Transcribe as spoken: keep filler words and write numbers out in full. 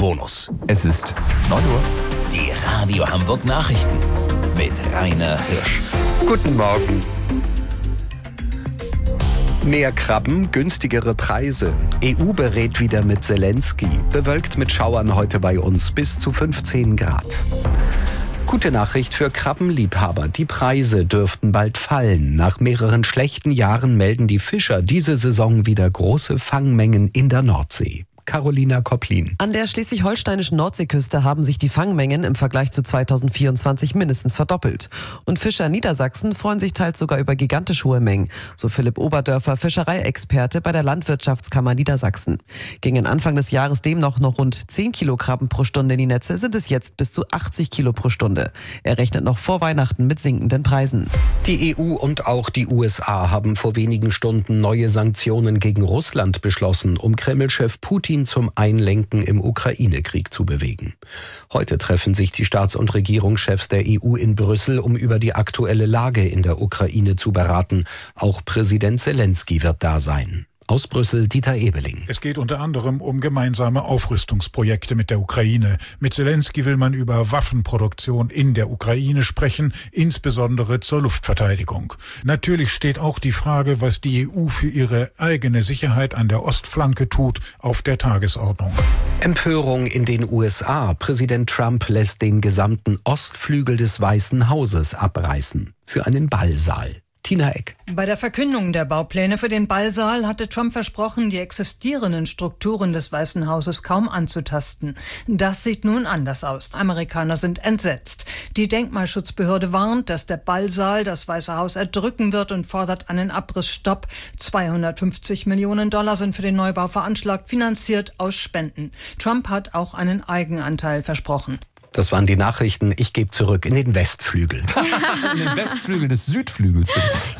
Bonus. Es ist neun Uhr. Die Radio Hamburg Nachrichten mit Rainer Hirsch. Guten Morgen. Mehr Krabben, günstigere Preise. E U berät wieder mit Zelensky. Bewölkt mit Schauern heute bei uns bis zu fünfzehn Grad. Gute Nachricht für Krabbenliebhaber. Die Preise dürften bald fallen. Nach mehreren schlechten Jahren melden die Fischer diese Saison wieder große Fangmengen in der Nordsee. Carolina Kopplin. An der schleswig-holsteinischen Nordseeküste haben sich die Fangmengen im Vergleich zu zweitausendvierundzwanzig mindestens verdoppelt. Und Fischer in Niedersachsen freuen sich teils sogar über gigantisch hohe Mengen, so Philipp Oberdörfer, Fischereiexperte bei der Landwirtschaftskammer Niedersachsen. Gingen Anfang des Jahres demnach noch rund zehn Kilo Krabben pro Stunde in die Netze, sind es jetzt bis zu achtzig Kilo pro Stunde. Er rechnet noch vor Weihnachten mit sinkenden Preisen. Die E U und auch die U S A haben vor wenigen Stunden neue Sanktionen gegen Russland beschlossen, um Kreml-Chef Putin zum Einlenken im Ukraine-Krieg zu bewegen. Heute treffen sich die Staats- und Regierungschefs der E U in Brüssel, um über die aktuelle Lage in der Ukraine zu beraten. Auch Präsident Zelensky wird da sein. Aus Brüssel Dieter Ebeling. Es geht unter anderem um gemeinsame Aufrüstungsprojekte mit der Ukraine. Mit Zelensky will man über Waffenproduktion in der Ukraine sprechen, insbesondere zur Luftverteidigung. Natürlich steht auch die Frage, was die E U für ihre eigene Sicherheit an der Ostflanke tut, auf der Tagesordnung. Empörung in den U S A. Präsident Trump lässt den gesamten Ostflügel des Weißen Hauses abreißen für einen Ballsaal. Tina Eck. Bei der Verkündung der Baupläne für den Ballsaal hatte Trump versprochen, die existierenden Strukturen des Weißen Hauses kaum anzutasten. Das sieht nun anders aus. Amerikaner sind entsetzt. Die Denkmalschutzbehörde warnt, dass der Ballsaal das Weiße Haus erdrücken wird und fordert einen Abrissstopp. zweihundertfünfzig Millionen Dollar sind für den Neubau veranschlagt, finanziert aus Spenden. Trump hat auch einen Eigenanteil versprochen. Das waren die Nachrichten. Ich gebe zurück in den Westflügel. In den Westflügel des Südflügels.